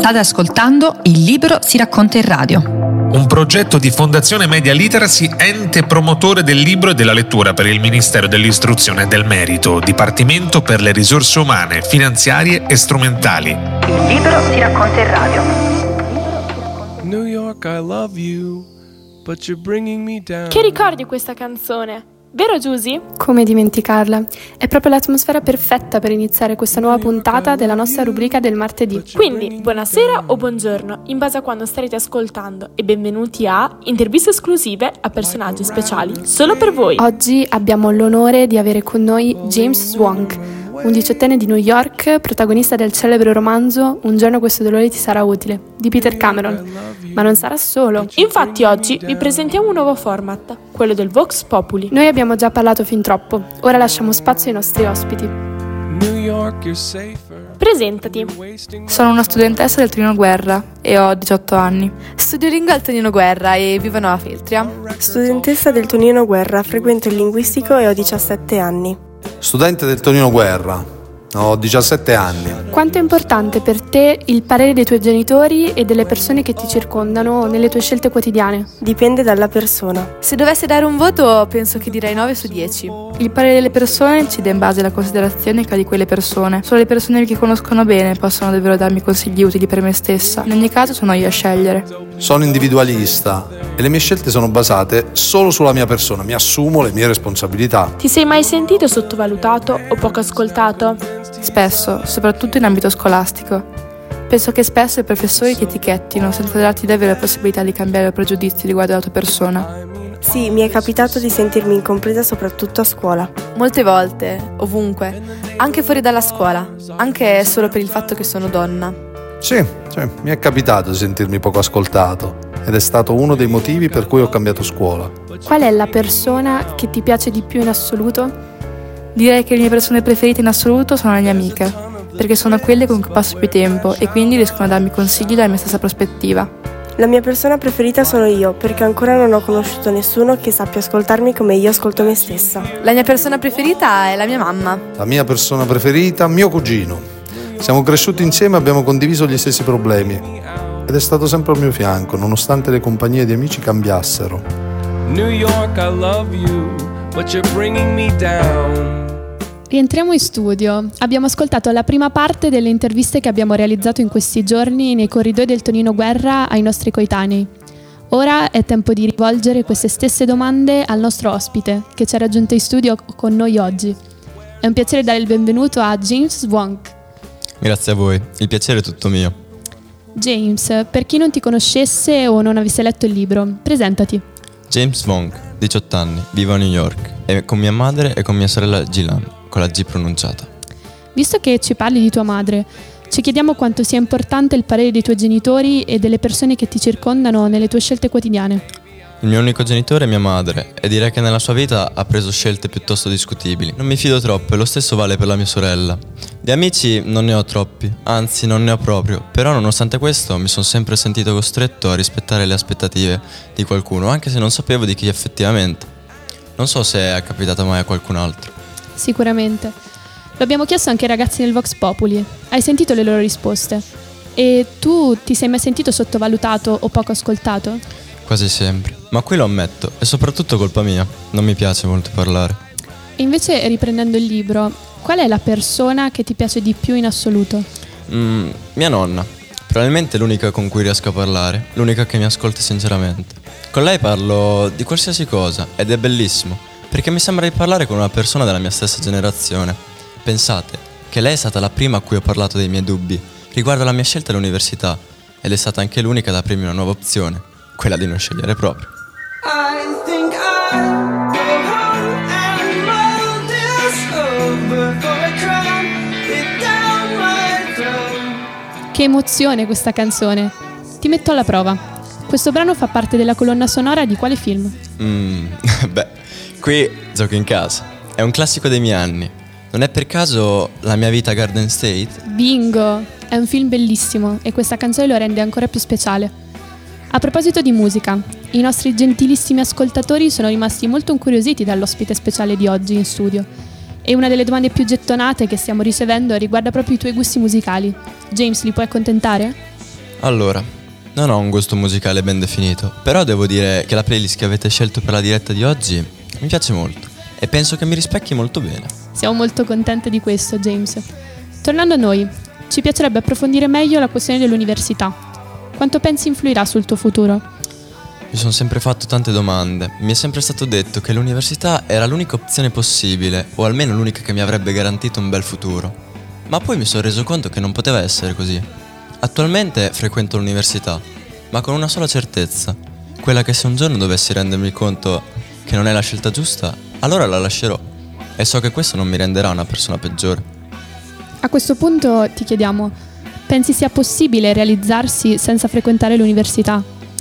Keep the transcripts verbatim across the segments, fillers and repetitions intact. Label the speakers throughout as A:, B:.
A: State ascoltando Il Libro si racconta in radio.
B: Un progetto di Fondazione Media Literacy, ente promotore del libro e della lettura per il Ministero dell'Istruzione e del Merito, Dipartimento per le risorse umane, finanziarie e strumentali.
A: Il Libro si racconta in radio.
C: New York, I love you, but you're bringing me down.
D: Che ricordi questa canzone? Vero Giusy?
E: Come dimenticarla? È proprio l'atmosfera perfetta per iniziare questa nuova puntata della nostra rubrica del martedì.
D: Quindi, buonasera o buongiorno, in base a quando starete ascoltando, e benvenuti a interviste esclusive a personaggi speciali solo per voi.
E: Oggi abbiamo l'onore di avere con noi James Swank, un diciottenne di New York, protagonista del celebre romanzo Un giorno questo dolore ti sarà utile, di Peter Cameron. Ma non sarà solo.
D: Infatti oggi vi presentiamo un nuovo format, quello del Vox Populi.
E: Noi abbiamo già parlato fin troppo, ora lasciamo spazio ai nostri ospiti.
D: Presentati.
F: Sono una studentessa del Tonino Guerra e ho diciotto anni. Studio lingua al Tonino Guerra e vivo a Nuova Feltria.
G: Studentessa del Tonino Guerra, frequento il linguistico e ho diciassette anni.
H: Studente del Tonino Guerra, ho diciassette anni.
E: Quanto è importante per te il parere dei tuoi genitori e delle persone che ti circondano nelle tue scelte quotidiane?
G: Dipende dalla persona.
F: Se dovessi dare un voto, penso che direi nove su dieci. Il parere delle persone decide in base alla considerazione che ha di quelle persone. Solo le persone che conoscono bene possono davvero darmi consigli utili per me stessa. In ogni caso sono io a scegliere.
H: Sono individualista e le mie scelte sono basate solo sulla mia persona. Mi assumo le mie responsabilità.
D: Ti sei mai sentito sottovalutato o poco ascoltato?
F: Spesso, soprattutto in ambito scolastico. Penso che spesso i professori ti etichettino senza darti davvero la possibilità di cambiare il pregiudizio riguardo alla tua persona.
G: Sì, mi è capitato di sentirmi incompresa soprattutto a scuola.
F: Molte volte, ovunque, anche fuori dalla scuola, anche solo per il fatto che sono donna.
H: Sì, sì, mi è capitato di sentirmi poco ascoltato ed è stato uno dei motivi per cui ho cambiato scuola.
E: Qual è la persona che ti piace di più in assoluto?
F: Direi che le mie persone preferite in assoluto sono le mie amiche, perché sono quelle con cui passo più tempo e quindi riescono a darmi consigli dalla mia stessa prospettiva.
G: La mia persona preferita sono io, perché ancora non ho conosciuto nessuno che sappia ascoltarmi come io ascolto me stessa.
F: La mia persona preferita è la mia mamma.
H: La mia persona preferita, mio cugino. Siamo cresciuti insieme e abbiamo condiviso gli stessi problemi ed è stato sempre al mio fianco, nonostante le compagnie di amici cambiassero.
C: New York, I love you, but you're bringing me down.
I: Rientriamo in studio. Abbiamo ascoltato la prima parte delle interviste che abbiamo realizzato in questi giorni nei corridoi del Tonino Guerra ai nostri coetanei. Ora è tempo di rivolgere queste stesse domande al nostro ospite, che ci ha raggiunto in studio con noi oggi. È un piacere dare il benvenuto a James Swank.
J: Grazie a voi, il piacere è tutto mio.
I: James, per chi non ti conoscesse o non avesse letto il libro, presentati.
J: James Swank, diciotto anni, vivo a New York e con mia madre e con mia sorella Gilan, con la G pronunciata.
I: Visto che ci parli di tua madre, ci chiediamo quanto sia importante il parere dei tuoi genitori e delle persone che ti circondano nelle tue scelte quotidiane.
J: Il mio unico genitore è mia madre e direi che nella sua vita ha preso scelte piuttosto discutibili. Non mi fido troppo e lo stesso vale per la mia sorella. Di amici non ne ho troppi, anzi non ne ho proprio, però nonostante questo mi sono sempre sentito costretto a rispettare le aspettative di qualcuno, anche se non sapevo di chi effettivamente. Non so se è capitato mai a qualcun altro.
I: Sicuramente. Lo abbiamo chiesto anche ai ragazzi del Vox Populi. Hai sentito le loro risposte? E tu ti sei mai sentito sottovalutato o poco ascoltato?
J: Quasi sempre, ma qui lo ammetto, è soprattutto colpa mia, non mi piace molto parlare.
I: E invece, riprendendo il libro, qual è la persona che ti piace di più in assoluto?
J: Mm, mia nonna, probabilmente l'unica con cui riesco a parlare, l'unica che mi ascolta sinceramente. Con lei parlo di qualsiasi cosa ed è bellissimo, perché mi sembra di parlare con una persona della mia stessa generazione. Pensate che lei è stata la prima a cui ho parlato dei miei dubbi riguardo alla mia scelta all'università ed è stata anche l'unica ad aprirmi una nuova opzione, quella di non scegliere proprio. I think I go home and mull this over before I cry it down my throat.
I: Che emozione questa canzone! Ti metto alla prova. Questo brano fa parte della colonna sonora di quale film?
J: Mm, beh, qui gioco in casa. È un classico dei miei anni. Non è per caso La mia vita Garden State?
I: Bingo! È un film bellissimo e questa canzone lo rende ancora più speciale. A proposito di musica, i nostri gentilissimi ascoltatori sono rimasti molto incuriositi dall'ospite speciale di oggi in studio e una delle domande più gettonate che stiamo ricevendo riguarda proprio i tuoi gusti musicali. James, li puoi accontentare?
J: Allora, non ho un gusto musicale ben definito, però devo dire che la playlist che avete scelto per la diretta di oggi mi piace molto e penso che mi rispecchi molto bene.
I: Siamo molto contenti di questo, James. Tornando a noi, ci piacerebbe approfondire meglio la questione dell'università. Quanto pensi influirà sul tuo futuro?
J: Mi sono sempre fatto tante domande. Mi è sempre stato detto che l'università era l'unica opzione possibile, o almeno l'unica che mi avrebbe garantito un bel futuro. Ma poi mi sono reso conto che non poteva essere così. Attualmente frequento l'università, ma con una sola certezza, quella che se un giorno dovessi rendermi conto che non è la scelta giusta, allora la lascerò. E so che questo non mi renderà una persona peggiore.
I: A questo punto ti chiediamo, pensi sia possibile realizzarsi senza frequentare l'università?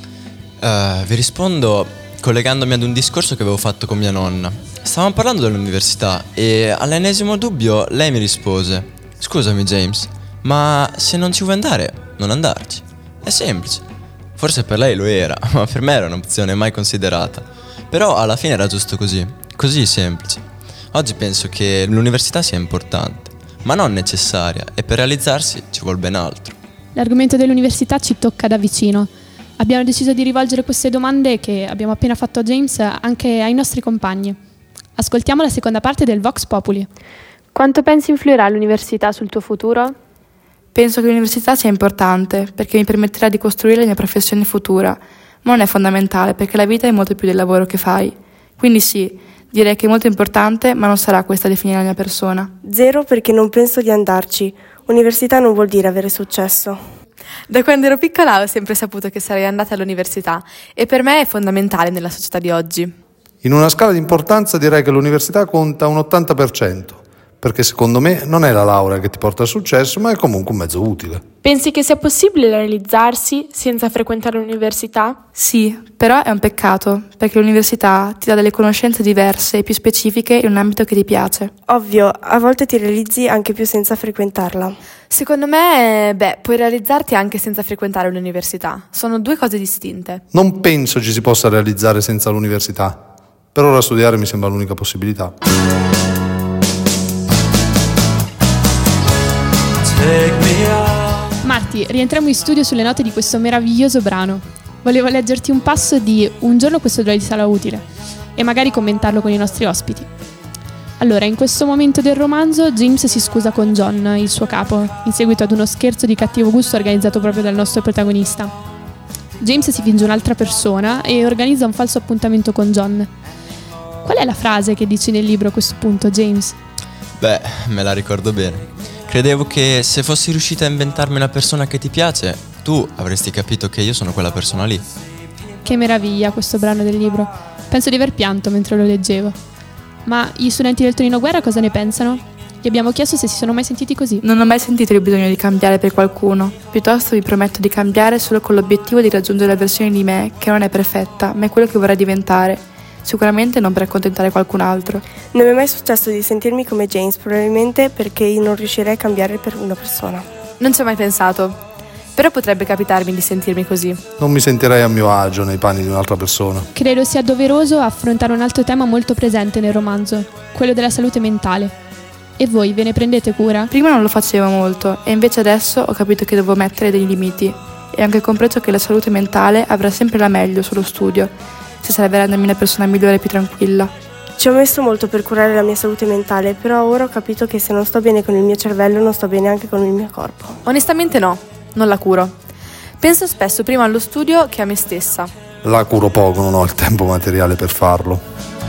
J: Uh, vi rispondo collegandomi ad un discorso che avevo fatto con mia nonna. Stavamo parlando dell'università e all'ennesimo dubbio lei mi rispose: scusami James, ma se non ci vuoi andare, non andarci. È semplice. Forse per lei lo era, ma per me era un'opzione mai considerata. Però alla fine era giusto così, così semplice. Oggi penso che l'università sia importante, ma non necessaria, e per realizzarsi ci vuole ben altro.
I: L'argomento dell'università ci tocca da vicino. Abbiamo deciso di rivolgere queste domande che abbiamo appena fatto a James anche ai nostri compagni. Ascoltiamo la seconda parte del Vox Populi.
E: Quanto pensi influirà l'università sul tuo futuro?
F: Penso che l'università sia importante perché mi permetterà di costruire la mia professione futura, ma non è fondamentale perché la vita è molto più del lavoro che fai. Quindi sì, direi che è molto importante, ma non sarà questa a definire la mia persona.
G: Zero, perché non penso di andarci. Università non vuol dire avere successo.
K: Da quando ero piccola ho sempre saputo che sarei andata all'università e per me è fondamentale nella società di oggi.
H: In una scala di importanza direi che l'università conta un ottanta per cento, perché secondo me non è la laurea che ti porta al successo, ma è comunque un mezzo utile.
D: Pensi che sia possibile realizzarsi senza frequentare l'università?
F: Sì, però è un peccato, perché l'università ti dà delle conoscenze diverse e più specifiche in un ambito che ti piace.
G: Ovvio, a volte ti realizzi anche più senza frequentarla.
K: Secondo me, beh, puoi realizzarti anche senza frequentare l'università. Sono due cose distinte.
H: Non penso ci si possa realizzare senza l'università. Per ora studiare mi sembra l'unica possibilità.
I: Marti, rientriamo in studio sulle note di questo meraviglioso brano. Volevo leggerti un passo di Un giorno questo dolore ti sarà utile e magari commentarlo con i nostri ospiti. Allora, in questo momento del romanzo, James si scusa con John, il suo capo, in seguito ad uno scherzo di cattivo gusto organizzato proprio dal nostro protagonista. James si finge un'altra persona e organizza un falso appuntamento con John. Qual è la frase che dici nel libro a questo punto, James?
J: Beh, me la ricordo bene. Credevo che se fossi riuscita a inventarmi una persona che ti piace, tu avresti capito che io sono quella persona lì.
I: Che meraviglia questo brano del libro. Penso di aver pianto mentre lo leggevo. Ma gli studenti del Torino Guerra cosa ne pensano? Gli abbiamo chiesto se si sono mai sentiti così.
F: Non ho mai sentito il bisogno di cambiare per qualcuno. Piuttosto vi prometto di cambiare solo con l'obiettivo di raggiungere la versione di me che non è perfetta, ma è quello che vorrei diventare. Sicuramente non per accontentare qualcun altro.
G: Non mi è mai successo di sentirmi come James, probabilmente perché io non riuscirei a cambiare per una persona.
K: Non ci ho mai pensato. Però potrebbe capitarmi di sentirmi così.
H: Non mi sentirei a mio agio nei panni di un'altra persona.
I: Credo sia doveroso affrontare un altro tema molto presente nel romanzo, quello della salute mentale. E voi ve ne prendete cura?
F: Prima non lo facevo molto e invece adesso ho capito che devo mettere dei limiti. E anche compreso che la salute mentale avrà sempre la meglio sullo studio, se serve a rendermi una persona migliore e più tranquilla.
G: Ci ho messo molto per curare la mia salute mentale, però ora ho capito che se non sto bene con il mio cervello non sto bene anche con il mio corpo.
K: Onestamente no, non la curo. Penso spesso prima allo studio che a me stessa.
H: La curo poco, non ho il tempo materiale per farlo.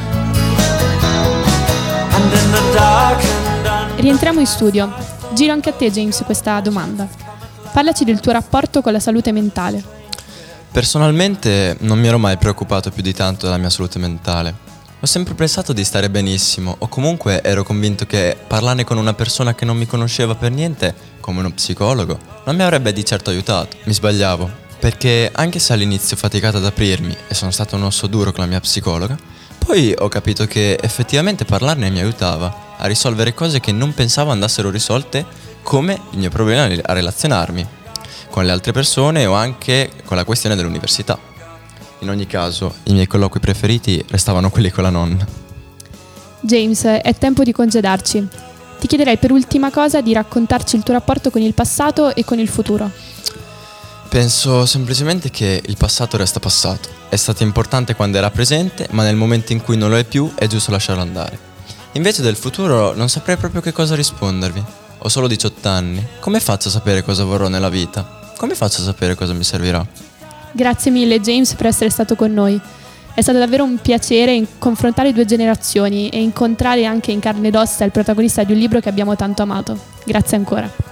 I: Rientriamo in studio. Giro anche a te, James, questa domanda. Parlaci del tuo rapporto con la salute mentale.
J: Personalmente non mi ero mai preoccupato più di tanto della mia salute mentale. Ho sempre pensato di stare benissimo, o comunque ero convinto che parlarne con una persona che non mi conosceva per niente, come uno psicologo, non mi avrebbe di certo aiutato. Mi sbagliavo, perché anche se all'inizio ho faticato ad aprirmi e sono stato un osso duro con la mia psicologa, poi ho capito che effettivamente parlarne mi aiutava a risolvere cose che non pensavo andassero risolte, come il mio problema a relazionarmi con le altre persone o anche con la questione dell'università. In ogni caso, i miei colloqui preferiti restavano quelli con la nonna.
I: James, è tempo di congedarci. Ti chiederei per ultima cosa di raccontarci il tuo rapporto con il passato e con il futuro.
J: Penso semplicemente che il passato resta passato. È stato importante quando era presente, ma nel momento in cui non lo è più è giusto lasciarlo andare. Invece del futuro non saprei proprio che cosa rispondervi. Ho solo diciotto anni. Come faccio a sapere cosa vorrò nella vita? Come faccio a sapere cosa mi servirà?
I: Grazie mille James per essere stato con noi. È stato davvero un piacere confrontare due generazioni e incontrare anche in carne ed ossa il protagonista di un libro che abbiamo tanto amato. Grazie ancora.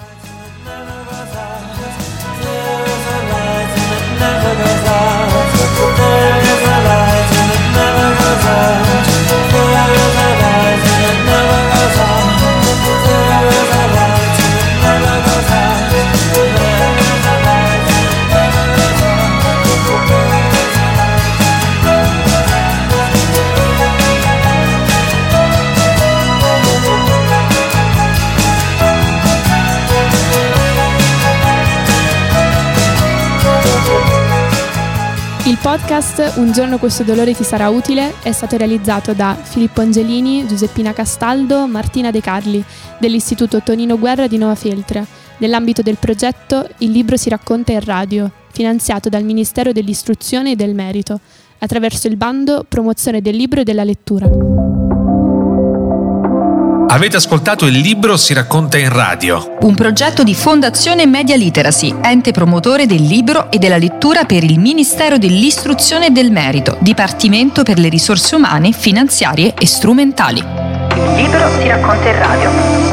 I: Il podcast Un giorno questo dolore ti sarà utile è stato realizzato da Filippo Angelini, Giuseppina Castaldo, Martina De Carli dell'Istituto Tonino Guerra di Nova Feltria nell'ambito del progetto Il libro si racconta in radio, finanziato dal Ministero dell'Istruzione e del Merito attraverso il bando Promozione del libro e della lettura.
B: Avete ascoltato Il libro si racconta in radio,
A: un progetto di Fondazione Media Literacy, ente promotore del libro e della lettura per il Ministero dell'Istruzione e del Merito, Dipartimento per le risorse umane, finanziarie e strumentali. Il libro si racconta in radio.